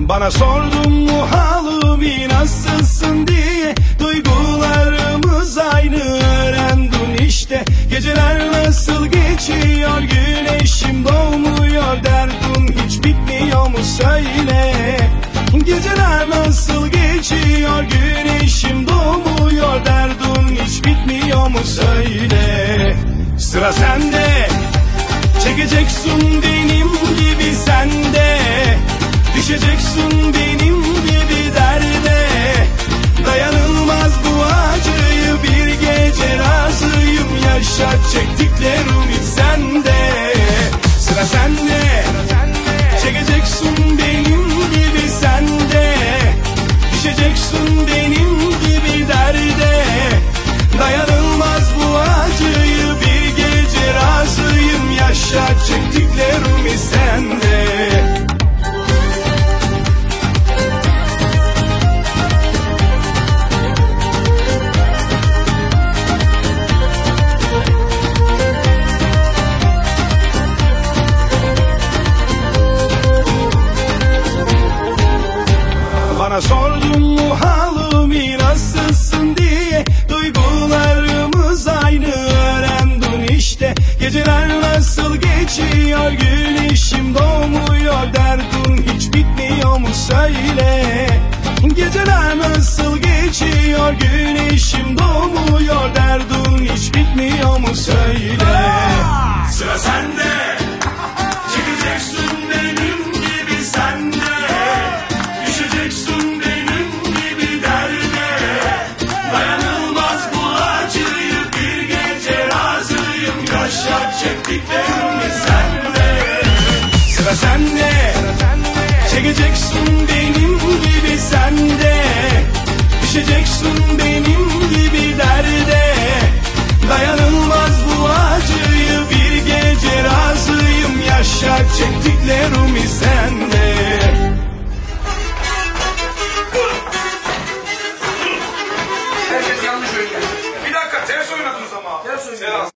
Bana sordun mu halimi nasılsın diye, duygularımız aynı öğrendin işte. Geceler nasıl geçiyor, güneşim doğmuyor, derdin hiç bitmiyor mu söyle. Geceler nasıl geçiyor, güneşim doğmuyor, derdin hiç bitmiyor mu söyle. Sıra sende, çekeceksin benim gibi sende, düşeceksin benim gibi derde. Dayanılmaz bu acıyı, bir gece razıyım, yaşa çektiklerimi sende. Sıra sende, çekeceksin benim gibi sende, düşeceksin benim gibi derde. Dayanılmaz bu acıyı, bir gece razıyım, yaşa çektiklerimi sende. Bana sordun mu halimi nasılsın diye, duygularımız aynı öğrendin işte. Geceler nasıl geçiyor, güneşim doğmuyor, derdin hiç bitmiyor mu söyle. Geceler nasıl geçiyor, güneşim doğmuyor, derdin hiç bitmiyor mu söyle. Sıra sende, çekeceksin benim gibi sende, düşeceksin benim gibi derde. Dayanılmaz bu acıyı, bir gece razıyım, yaşa çektiklerimi